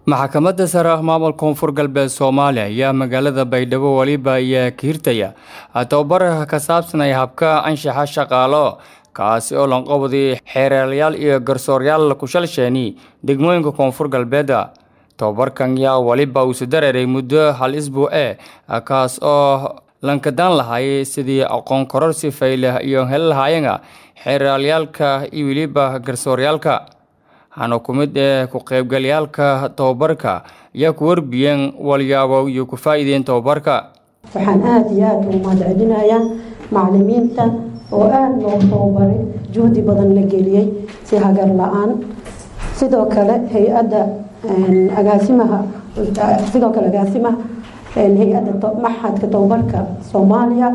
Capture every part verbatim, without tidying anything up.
maxkamadda sare ah maamulka koonfur galbeed Soomaaliya ayaa magaalada Baydhabo waliba ayaa ka hirtaya tababar ka saabsan habka anshaxa shaqaalo kaasi oo lanqabadi xeeraryaal iyo garsooryaal ku shalsheeni degmooyinka koonfur galbeed. tababarkan yaa waliba uu dareeray muddo hal isbuuc ah kaas oo lankadan lahaay sidii aqoon kororsi fayle iyo hel lahaayeen xeeraryaalka iyo waliba garsooryaalka. Hano kumid ee ku qaybgalayaalka tababarka ayaa ku warbiyeen walyaabo iyo ku faa'iideyn tababarka. waxaan aad iyo aad ugu mahadcelinayaa macallimiinta oo aad loo tababaray juhdi badan la geliyay si hagar la'aan. sidoo kale hay'adda agaasimaha sidoo kale agaasimaha hay'adda maxadka tababarka Soomaaliya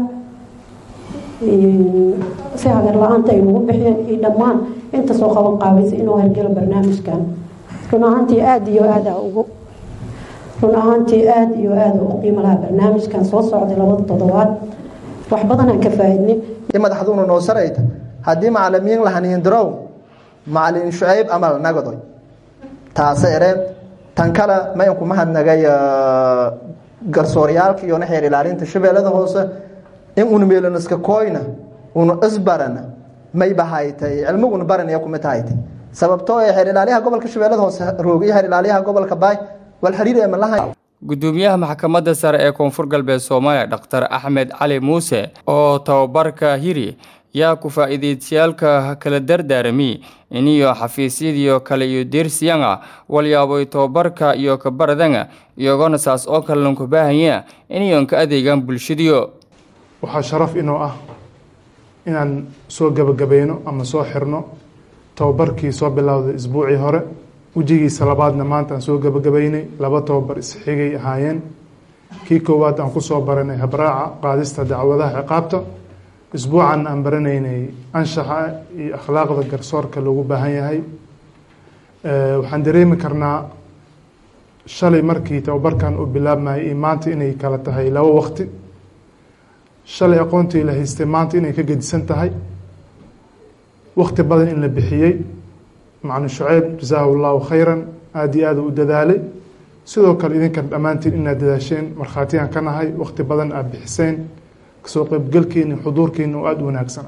si hagar la'aanta ay ugu bixiyeen iyo dhammaan inta soo qaban qaabisay inuu hirgalo barnaamijkan. run ahaantii aad iyo aad ugu run ahaantii aad iyo aad ugu qiimo lahaa barnaamijkan soo socday labada toddobaad wax badan aan ka faa'iidnay. madaxduuna noo sarayta haddii macallimiin la haniin darow macallin Shucayb amal nagadoy taas ereen tan kale ma yanku mahadnagay garsooryaalka iyo xeer ilaalinta shabeellada hoose in uu meelana iska kooyna uu isbarana may bahaytay cilmigu baranaya kuma taaytay sababtoo ay xeer ilaaliyaha gobolka shabeellada hoose roogay xeer ilaaliyaha gobolka Baay wal xiriir ee malaha. gudoomiyaha maxkamadda sare ee koonfur galbeed Soomaaliya Dr Axmed Cali Muuse oo tababarka hiri yaa ku faa'iideeyayaalka kala dardaarmi iniyo xafiisyada kale iyo dirsiyanga walyaabo tababarka iyo ka baradanga iyagoo saas oo kale lanku baahanyaa iniyo ka adeegan bulshadiyo. waxaa sharaf inoo ah inaan soo gabagabayno ama soo xirno tababarkii soo bilowday isbuucii hore wajigiisa labaadna maanta aan soo gabagabaynay laba tababar isxigay ahaayeen. kii koowaad aan ku soo baranay habraaca qaadista dacwadaha ciqaabta isbuucan aan baranaynay anshaxa iyo akhlaaqda garsoorka loogu baahan yahay. waxaan dareemi karnaa shalay markii tababarkan uu bilaabmayay iyo maanta inay kala tahay laba waqti. shalay aqoontii la haystay maanta inay ka gedisan tahay waqti badan in la bixiyey. macallin Shucayb jazaahu allahu khayran aad iyo aad u dadaalay sidoo kale idinkan dhammaantiin inaad dadaasheen markhaatiyaan ka nahay waqti badan aad bixiseen kasoo qaybgalkiina xuduurkiina oo aada u wanaagsan.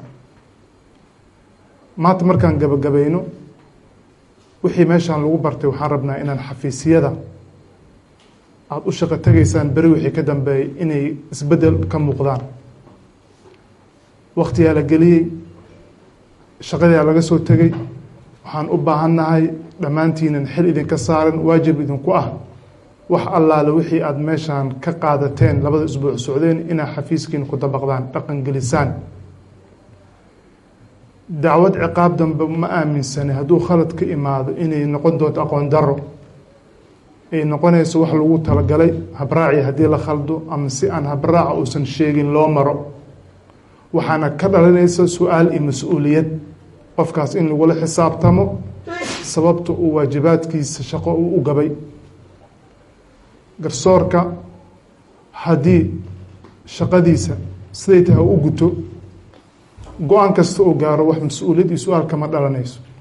maanta markaan gabagabayno wixii meeshaan lagu bartay waxaan rabnaa inaan xafiisyada aada u shaqo tegaysaan beri wixii ka dambeeyay inay isbeddel ka muuqdaan. waqtiyaa la geliyey shaqadaa laga soo tegay waxaan u baahannahay dhammaantiinan xil idinka saaran waajib idinku ah wax allaale wixii aada meeshaan ka qaadateen labada isbuuc socdeen inaa xafiiskiina ku dabaqdaan dhaqan gelisaan. dacwad ciqaab dambe ma aaminsanay hadduu khalad ka imaado inay noqon doonto aqoon darro ay noqonayso wax lagu talagalay habraaci haddii la khaldo ama si aan habraaca uusan sheegin loo maro waxaana ka dhalanaysa su-aal iyo mas-uuliyad qofkaas in lagula xisaabtamo sababta uu waajibaadkiisa shaqo uu u gabay. garsoorka haddii shaqadiisa siday tahay u guto go-aan kasta oo gaaro wax mas-uuliyad iyo su-aal kama dhalanayso.